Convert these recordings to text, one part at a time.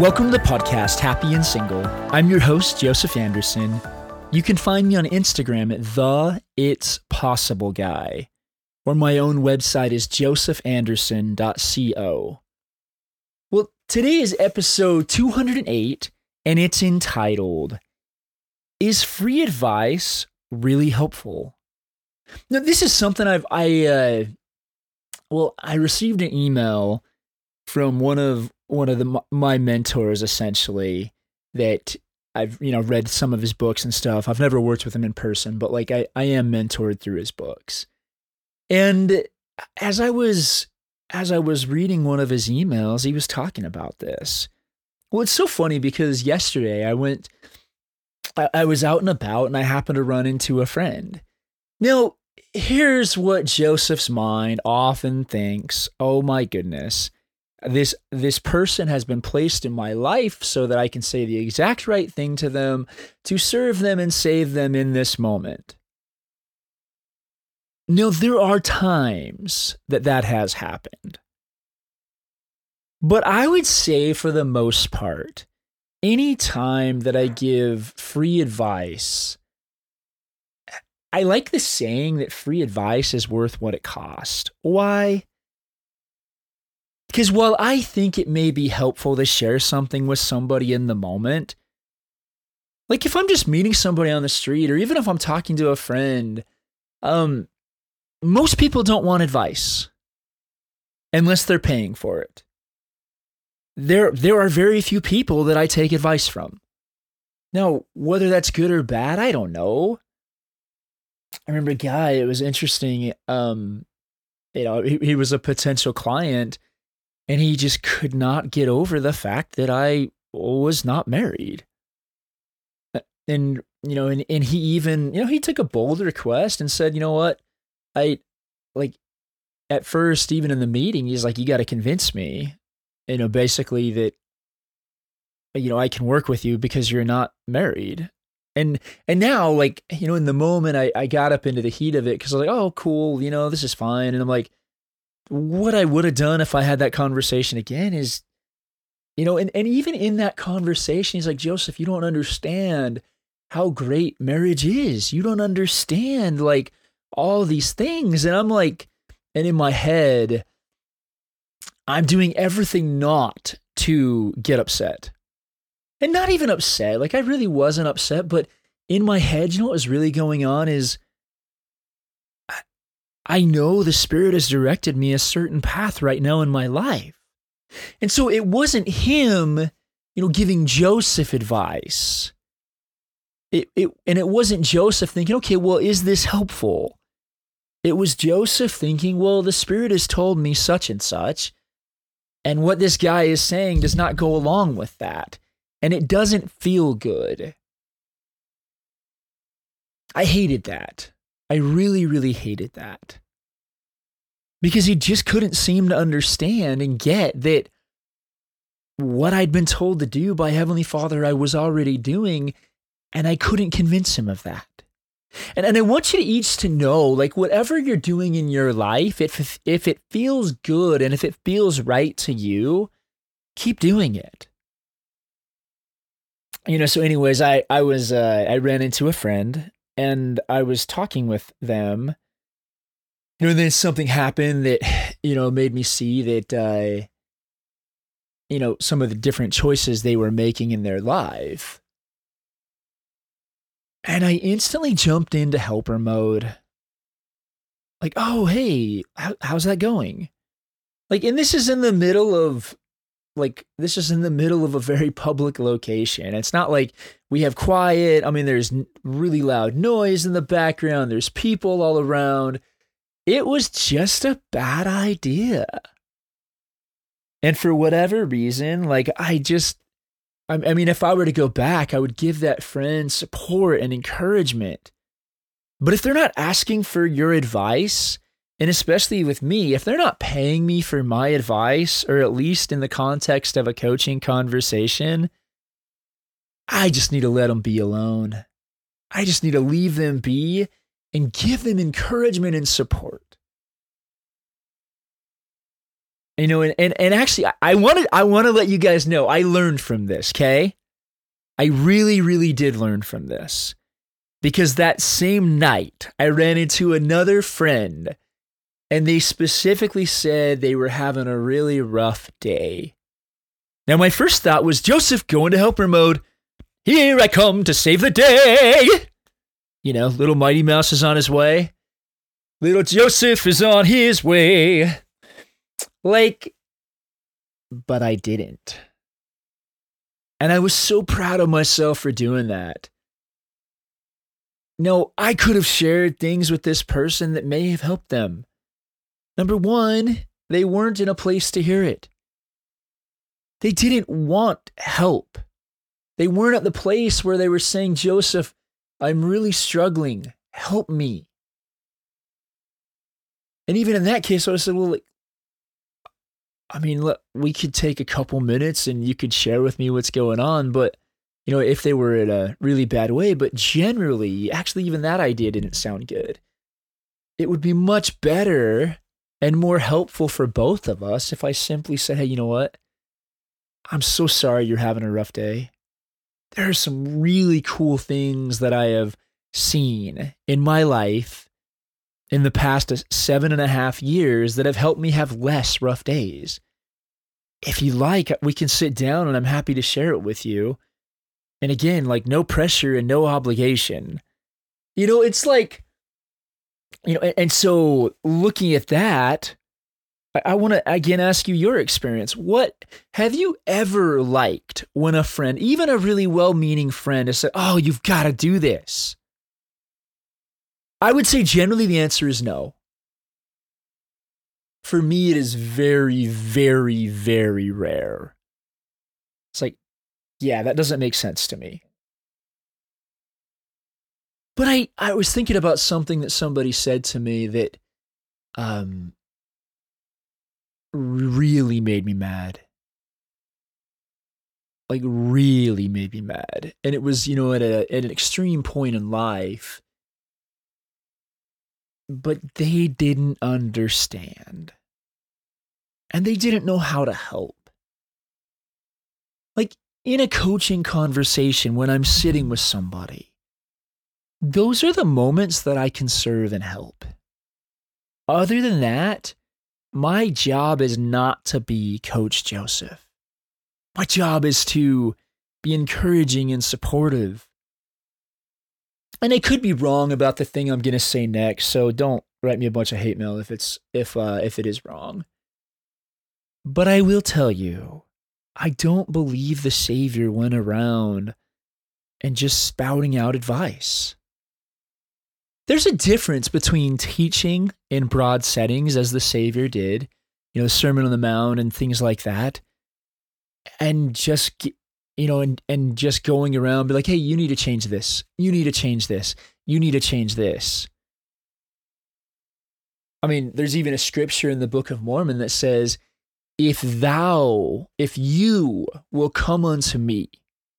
Welcome to the podcast, Happy and Single. I'm your host, Joseph Anderson. You can find me on Instagram at the It's Possible Guy, or my own website is josephanderson.co. Well, today is episode 208, and it's entitled, Is Free Advice Really Helpful? Now, this is something I received an email from one of my mentors, essentially, that I've read some of his books and stuff. I've never worked with him in person, but I am mentored through his books. And as I was reading one of his emails, he was talking about this. Well, it's so funny because yesterday I was out and about and I happened to run into a friend. Now, here's what Joseph's mind often thinks. Oh my goodness. This person has been placed in my life so that I can say the exact right thing to them, to serve them and save them in this moment. Now, there are times that has happened. But I would say for the most part, any time that I give free advice, I like the saying that free advice is worth what it costs. Why? Because while I think it may be helpful to share something with somebody in the moment, like if I'm just meeting somebody on the street or even if I'm talking to a friend, most people don't want advice unless they're paying for it. There are very few people that I take advice from. Now, whether that's good or bad, I don't know. I remember a guy, it was interesting, he was a potential client. And he just could not get over the fact that I was not married. And he even, he took a bold request and said, you know what? At first, even in the meeting, he's like, you got to convince me, basically that, I can work with you because you're not married. And now, in the moment, I got up into the heat of it because I was like, oh, cool, this is fine. And I'm like, what I would have done if I had that conversation again is, and even in that conversation, he's like, Joseph, you don't understand how great marriage is. You don't understand all these things. And I'm like, and in my head, I'm doing everything not to get upset. And not even upset. I really wasn't upset, but in my head, what was really going on is, I know the Spirit has directed me a certain path right now in my life. And so it wasn't him, giving Joseph advice. And it wasn't Joseph thinking, okay, well, is this helpful? It was Joseph thinking, well, the Spirit has told me such and such, and what this guy is saying does not go along with that, and it doesn't feel good. I hated that. I really, really hated that. Because he just couldn't seem to understand and get that what I'd been told to do by Heavenly Father, I was already doing, and I couldn't convince him of that. And I want you each to know, whatever you're doing in your life, if it feels good and if it feels right to you, keep doing it. So anyways, I ran into a friend, and I was talking with them, and then something happened that, made me see that, some of the different choices they were making in their life. And I instantly jumped into helper mode. Oh, hey, how's that going? And this is in the middle of a very public location. It's not like we have quiet. I mean, there's really loud noise in the background. There's people all around. It was just a bad idea. And for whatever reason, if I were to go back, I would give that friend support and encouragement. But if they're not asking for your advice, and especially with me, if they're not paying me for my advice, or at least in the context of a coaching conversation, I just need to let them be alone. I just need to leave them be and give them encouragement and support. And actually, I want to let you guys know I learned from this. Okay, I really, really did learn from this because that same night I ran into another friend, and they specifically said they were having a really rough day. Now, my first thought was, Joseph, go into helper mode. Here I come to save the day. Little Mighty Mouse is on his way. Little Joseph is on his way. But I didn't. And I was so proud of myself for doing that. No, I could have shared things with this person that may have helped them. Number one, they weren't in a place to hear it. They didn't want help. They weren't at the place where they were saying, Joseph, I'm really struggling. Help me. And even in that case, I would have said, well, look, we could take a couple minutes and you could share with me what's going on. But, if they were in a really bad way, but generally, actually, even that idea didn't sound good. It would be much better and more helpful for both of us if I simply said, hey, you know what? I'm so sorry you're having a rough day. There are some really cool things that I have seen in my life in the past 7.5 years that have helped me have less rough days. If you like, we can sit down and I'm happy to share it with you. And again, no pressure and no obligation. It's and so looking at that, I want to again ask you your experience. What have you ever liked when a friend, even a really well-meaning friend, has said, oh, you've got to do this? I would say generally the answer is no. For me, it is very, very, very rare. It's yeah, that doesn't make sense to me. But I was thinking about something that somebody said to me that really made me mad. Really made me mad. And it was, at an extreme point in life. But they didn't understand. And they didn't know how to help. In a coaching conversation, when I'm sitting with somebody, those are the moments that I can serve and help. Other than that, my job is not to be Coach Joseph. My job is to be encouraging and supportive. And I could be wrong about the thing I'm going to say next, so don't write me a bunch of hate mail if it is wrong. But I will tell you, I don't believe the Savior went around and just spouting out advice. There's a difference between teaching in broad settings, as the Savior did, the Sermon on the Mount and things like that, and just and just going around, be like, hey, you need to change this. You need to change this. You need to change this. There's even a scripture in the Book of Mormon that says, if you will come unto me.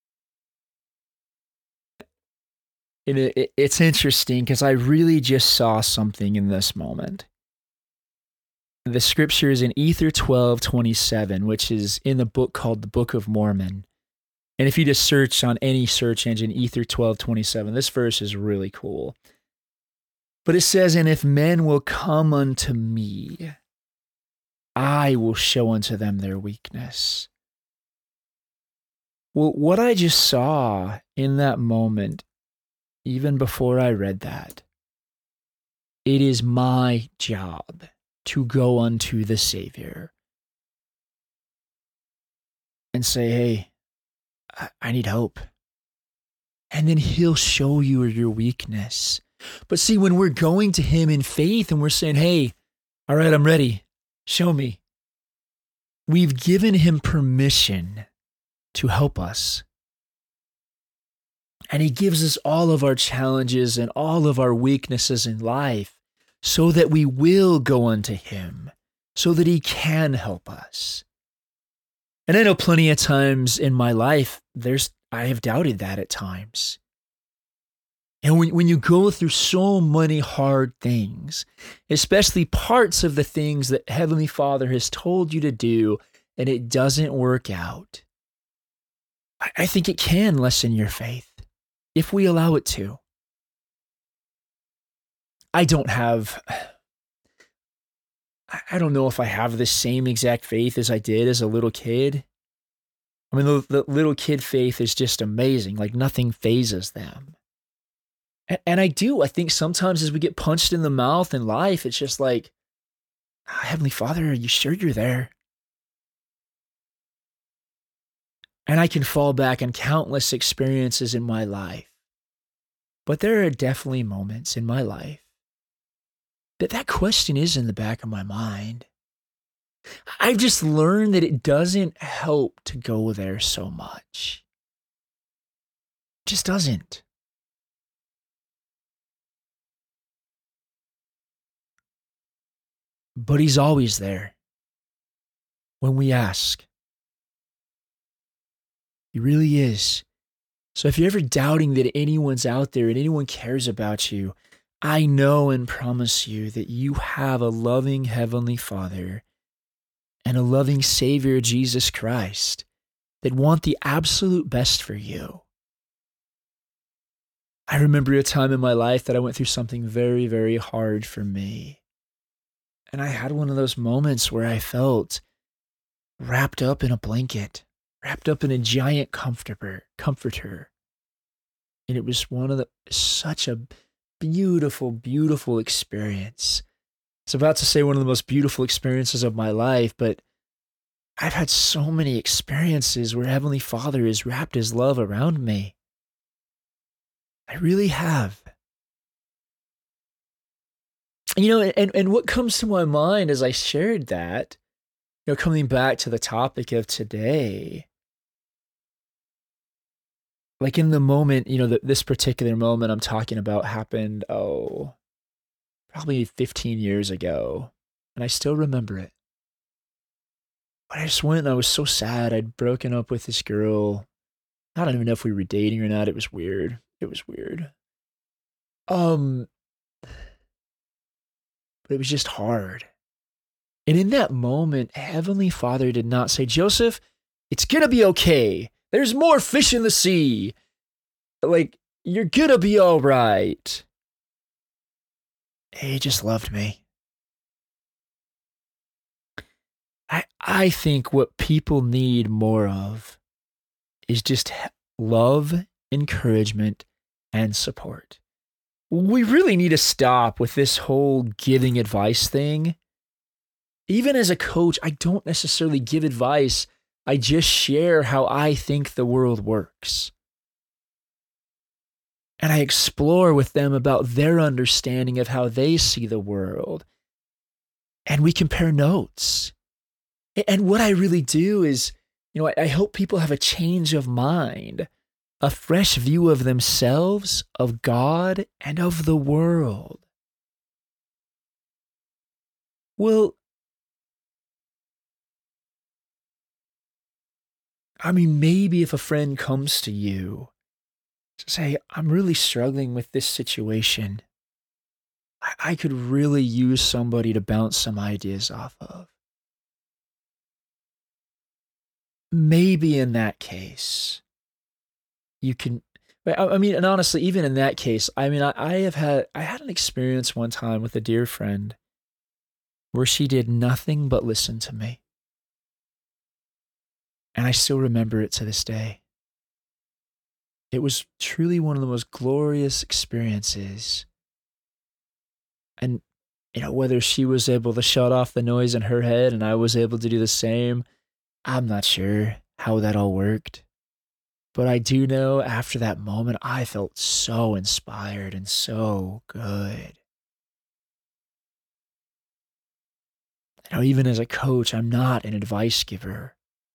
And it's interesting because I really just saw something in this moment. The scripture is in Ether 12:27, which is in the book called the Book of Mormon. And if you just search on any search engine, Ether 12:27, this verse is really cool. But it says, and if men will come unto me, I will show unto them their weakness. Well, what I just saw in that moment, even before I read that, it is my job to go unto the Savior and say, hey, I need help. And then he'll show you your weakness. But see, when we're going to him in faith and we're saying, hey, all right, I'm ready. Show me. We've given him permission to help us. And he gives us all of our challenges and all of our weaknesses in life so that we will go unto him, so that he can help us. And I know plenty of times in my life, I have doubted that at times. And when you go through so many hard things, especially parts of the things that Heavenly Father has told you to do, and it doesn't work out, I think it can lessen your faith if we allow it to. I don't have, I don't know if I have the same exact faith as I did as a little kid. I mean, the little kid faith is just amazing. Like nothing phases them. And I think sometimes as we get punched in the mouth in life, it's just like, Heavenly Father, are you sure you're there? And I can fall back on countless experiences in my life. But there are definitely moments in my life that question is in the back of my mind. I've just learned that it doesn't help to go there so much. It just doesn't. But he's always there when we ask. He really is. So if you're ever doubting that anyone's out there and anyone cares about you, I know and promise you that you have a loving Heavenly Father and a loving Savior, Jesus Christ, that want the absolute best for you. I remember a time in my life that I went through something very, very hard for me. And I had one of those moments where I felt wrapped up in a blanket, wrapped up in a giant comforter. And it was such a beautiful, beautiful experience. It's about to say one of the most beautiful experiences of my life, but I've had so many experiences where Heavenly Father has wrapped His love around me. I really have. And what comes to my mind as I shared that, coming back to the topic of today, like in the moment, this particular moment I'm talking about happened, probably 15 years ago, and I still remember it. But I just went and I was so sad. I'd broken up with this girl. I don't even know if we were dating or not. It was weird. Um, but it was just hard. And in that moment, Heavenly Father did not say, Joseph, it's gonna be okay. There's more fish in the sea. Like, you're gonna be all right. He just loved me. I think what people need more of is just love, encouragement, and support. We really need to stop with this whole giving advice thing. Even as a coach, I don't necessarily give advice. I just share how I think the world works. And I explore with them about their understanding of how they see the world. And we compare notes. And what I really do is, I hope people have a change of mind, a fresh view of themselves, of God, and of the world. Well, I mean, maybe if a friend comes to you to say, I'm really struggling with this situation, I could really use somebody to bounce some ideas off of. Maybe in that case, you can. I mean, and honestly, even in that case, I mean, I had an experience one time with a dear friend where she did nothing but listen to me. And I still remember it to this day. It was truly one of the most glorious experiences. And, whether she was able to shut off the noise in her head and I was able to do the same, I'm not sure how that all worked. But I do know after that moment, I felt so inspired and so good. Even as a coach, I'm not an advice giver.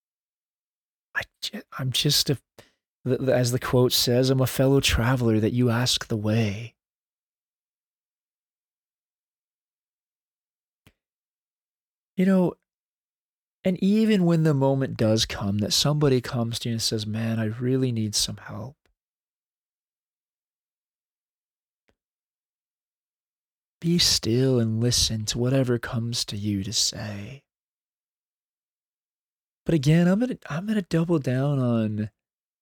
I'm just as the quote says, I'm a fellow traveler that you ask the way. And even when the moment does come that somebody comes to you and says, man, I really need some help. be still and listen to whatever comes to you to say. But again, I'm gonna double down on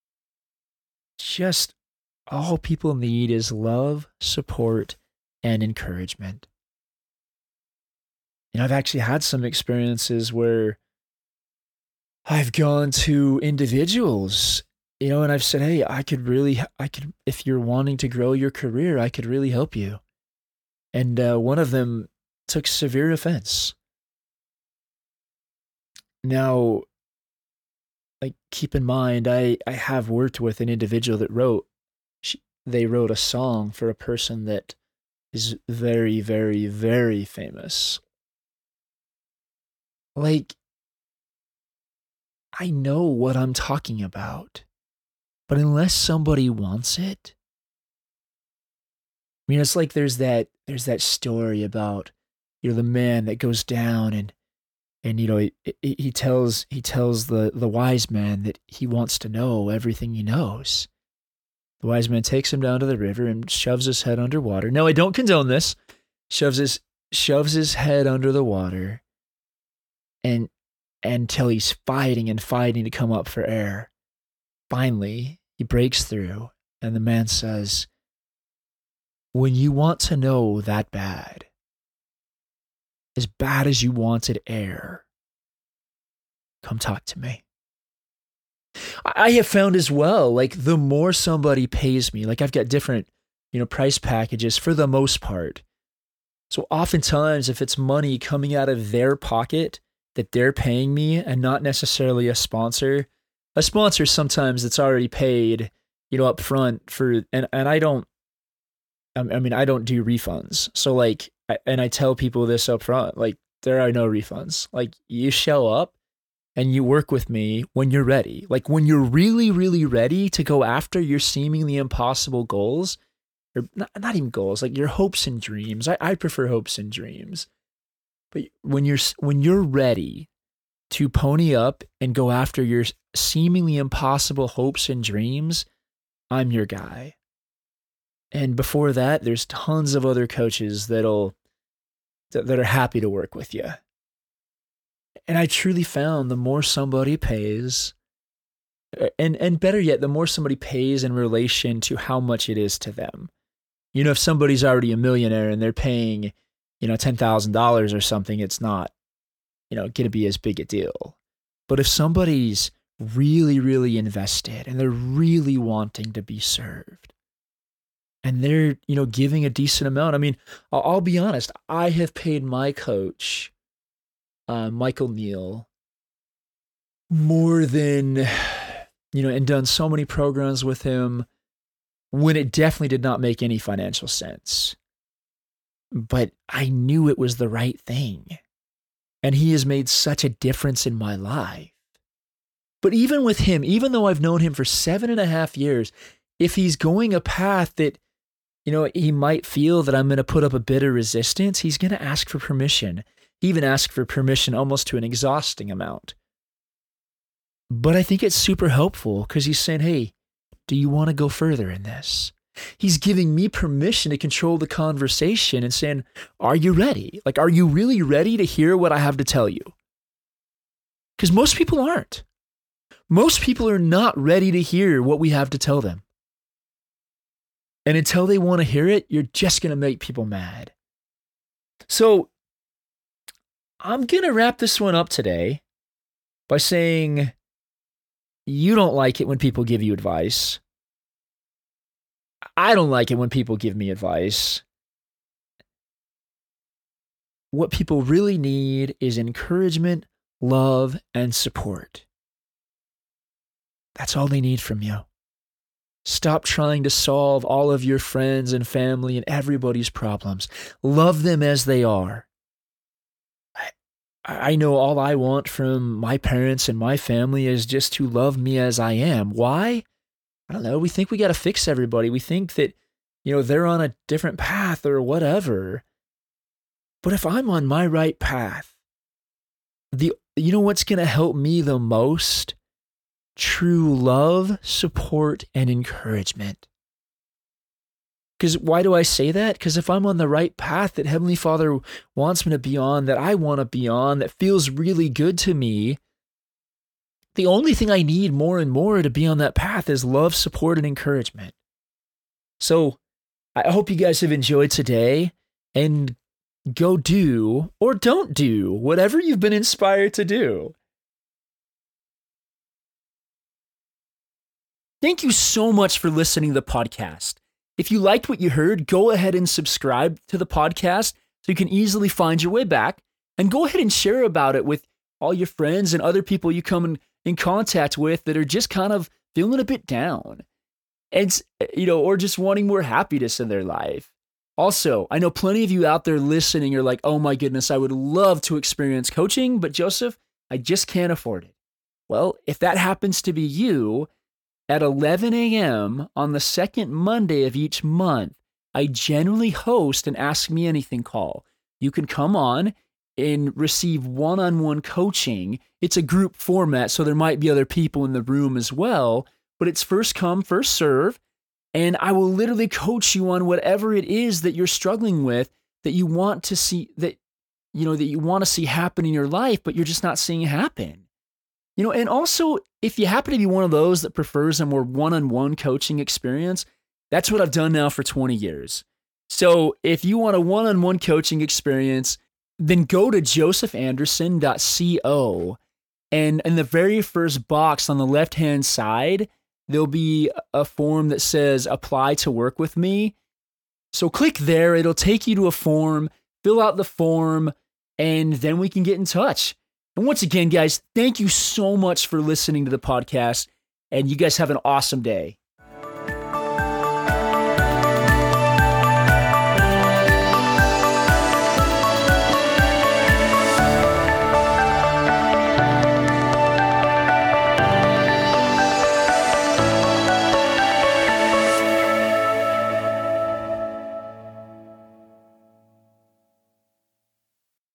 just all people need is love, support, and encouragement. I've actually had some experiences where I've gone to individuals, and I've said, hey, if you're wanting to grow your career, I could really help you. And one of them took severe offense. Now, like, keep in mind, I have worked with an individual that they wrote a song for a person that is very, very, very famous. Like, I know what I'm talking about, but unless somebody wants it, it's like there's that story about, the man that goes down and he tells the wise man that he wants to know everything he knows. The wise man takes him down to the river and shoves his head underwater. No, I don't condone this. Shoves his head under the water and until he's fighting and fighting to come up for air. Finally, he breaks through and the man says, when you want to know that bad as you wanted air, come talk to me. I have found as well, like, the more somebody pays me, like, I've got different, price packages for the most part. So oftentimes, if it's money coming out of their pocket that they're paying me and not necessarily a sponsor sometimes it's already paid, up front and I don't do refunds. So like, I tell people this up front, like, there are no refunds. Like, you show up and you work with me when you're ready. Like, when you're really, really ready to go after your seemingly impossible goals, or not even goals, like your hopes and dreams. I prefer hopes and dreams. But when you're ready to pony up and go after your seemingly impossible hopes and dreams, I'm your guy. And before that, there's tons of other coaches that are happy to work with you. And I truly found the more somebody pays, and better yet, the more somebody pays in relation to how much it is to them. If somebody's already a millionaire and they're paying, $10,000 or something, it's not, going to be as big a deal. But if somebody's really, really invested and they're really wanting to be served, and they're, giving a decent amount. I'll be honest. I have paid my coach, Michael Neal, more than, and done so many programs with him when it definitely did not make any financial sense. But I knew it was the right thing. And he has made such a difference in my life. But even with him, even though I've known him for 7.5 years, if he's going a path that, he might feel that I'm going to put up a bit of resistance, he's going to ask for permission. He even asked for permission almost to an exhausting amount. But I think it's super helpful because he's saying, hey, do you want to go further in this? He's giving me permission to control the conversation and saying, are you ready? Like, are you really ready to hear what I have to tell you? Because most people aren't. Most people are not ready to hear what we have to tell them. And until they want to hear it, you're just going to make people mad. So I'm going to wrap this one up today by saying you don't like it when people give you advice. I don't like it when people give me advice. What people really need is encouragement, love, and support. That's all they need from you. Stop trying to solve all of your friends and family and everybody's problems. Love them as they are. I know all I want from my parents and my family is just to love me as I am. Why? I don't know. We think we got to fix everybody. We think that, they're on a different path or whatever. But if I'm on my right path, what's going to help me the most? True love, support, and encouragement. Because why do I say that? Because if I'm on the right path that Heavenly Father wants me to be on, that I want to be on, that feels really good to me, the only thing I need more and more to be on that path is love, support, and encouragement. So I hope you guys have enjoyed today, and go do or don't do whatever you've been inspired to do. Thank you so much for listening to the podcast. If you liked what you heard, go ahead and subscribe to the podcast so you can easily find your way back, and go ahead and share about it with all your friends and other people you come in contact with that are just kind of feeling a bit down and, or just wanting more happiness in their life. Also, I know plenty of you out there listening are like, oh my goodness, I would love to experience coaching, but Joseph, I just can't afford it. Well, if that happens to be you, at 11 a.m. on the second Monday of each month, I generally host an Ask Me Anything call. You can come on and receive one-on-one coaching. It's a group format, so there might be other people in the room as well, but it's first come, first serve, and I will literally coach you on whatever it is that you're struggling with, that you want to see, that you want to see happen in your life, but you're just not seeing it happen. And also, if you happen to be one of those that prefers a more one-on-one coaching experience, that's what I've done now for 20 years. So if you want a one-on-one coaching experience, then go to josephanderson.co, and in the very first box on the left-hand side, there'll be a form that says apply to work with me. So click there, it'll take you to a form, fill out the form, and then we can get in touch. And once again, guys, thank you so much for listening to the podcast, and you guys have an awesome day.